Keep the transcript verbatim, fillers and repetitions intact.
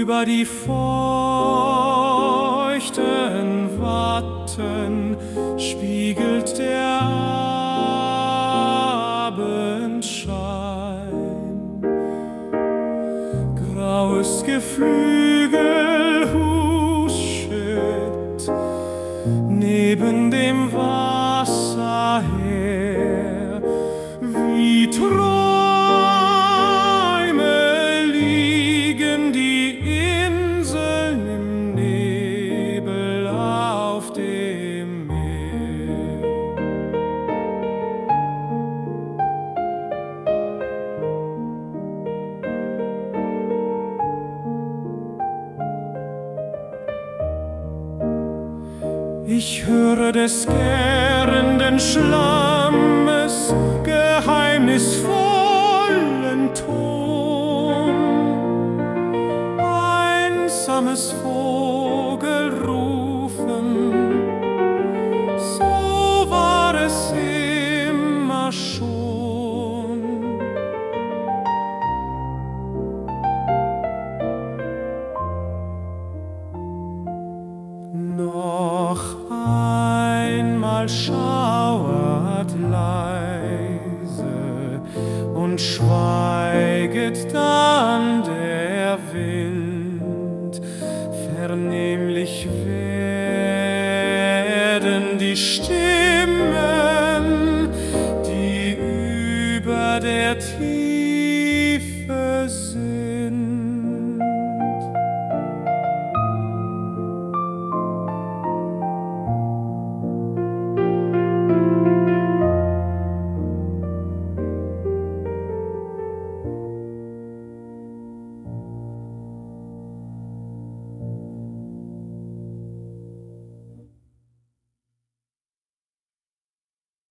Über die feuchten Watten spiegelt der Abendschein. Graues Geflügel huschet neben dem Wasser her, wie Träume liegen die Inseln im Nebel auf dem Meer. Ich höre des gärenden Schlammes geheimnisvollen Ton, einsames Vogelrufen, so war es immer schon. Noch einmal schauert leise und schweiget dann der Wind. Vernehmlich werden die Stimmen